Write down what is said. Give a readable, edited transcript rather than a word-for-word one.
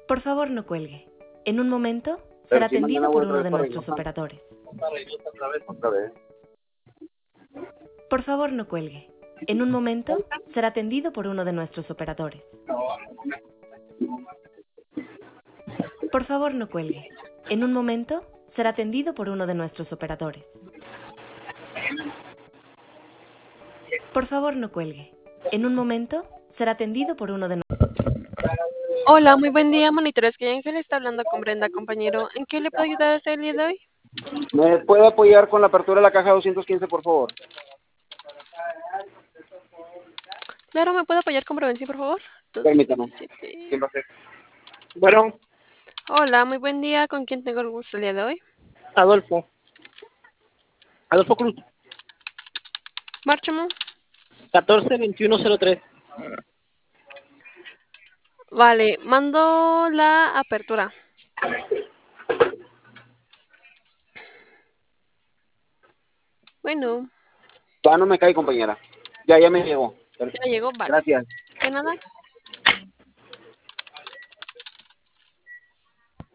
Por favor, no cuelgue. En un momento será atendido por uno de nuestros operadores. Otra vez. Por favor, no cuelgue. En un momento será atendido por uno de nuestros operadores. Por favor, no cuelgue. En un momento será atendido por uno de nuestros operadores. Por favor, no cuelgue. En un momento será atendido por uno de Hola, muy buen día, monitores. Que Ángel está hablando con Brenda, compañero. ¿En qué le puedo ayudar el día de hoy? ¿Me puede apoyar con la apertura de la caja 215, por favor? Claro, ¿me puede apoyar con prevención, por favor? Permítame. 217. Bueno, Hola, muy buen día. ¿Con quién tengo el gusto el día de hoy? Adolfo. Adolfo Cruz, Márchamo. 142103. Vale, mando la apertura. Bueno, Ya no me cae, compañera. Ya me llegó. ya llegó, vale. Gracias. De nada.